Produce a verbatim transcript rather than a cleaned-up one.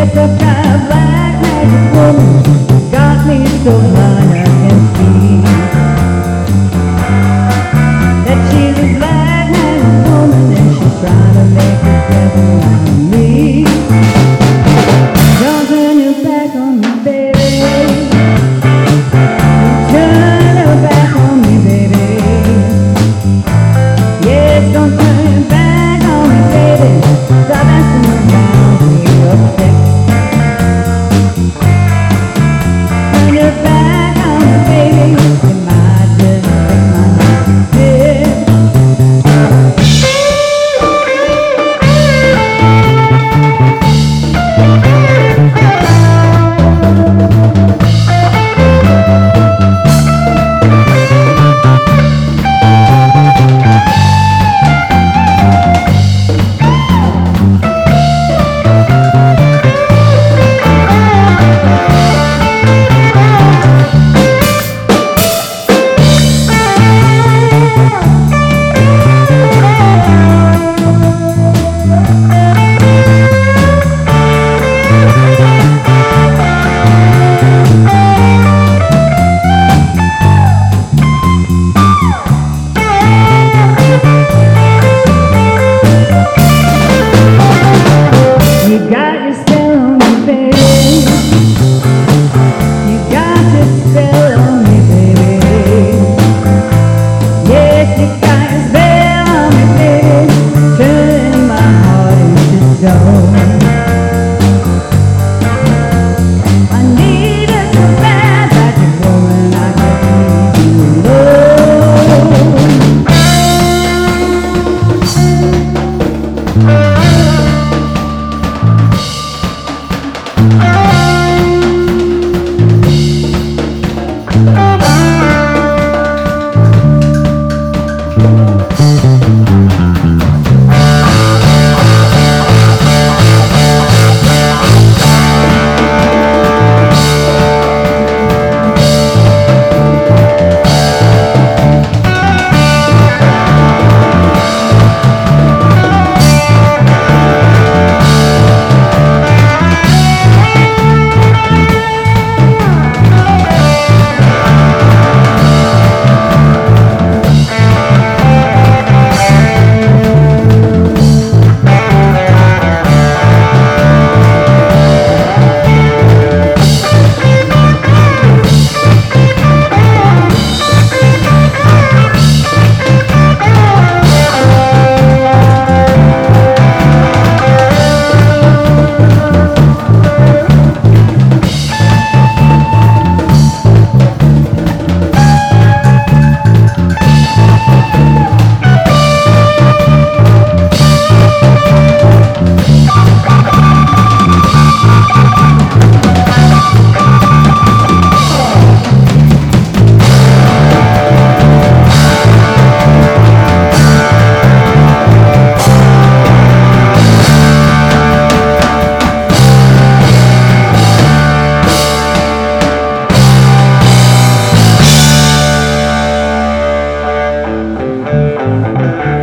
Some kind of black magic woman got me so blind I can see that she's a black magic woman and she's trying to make a devil out of me. Don't turn your back on me, baby. Turn your back on me, baby. Yes, don't turn your back on me, baby. Stop asking around me upset. Turn your back on me, baby. You might just make my life dead. You got your spell on me, baby. You got your spell on me, baby. Yes, you got your spell on me, baby. Turning my heart into stone. I need it so bad, magic woman, I just need you alone. Thank you.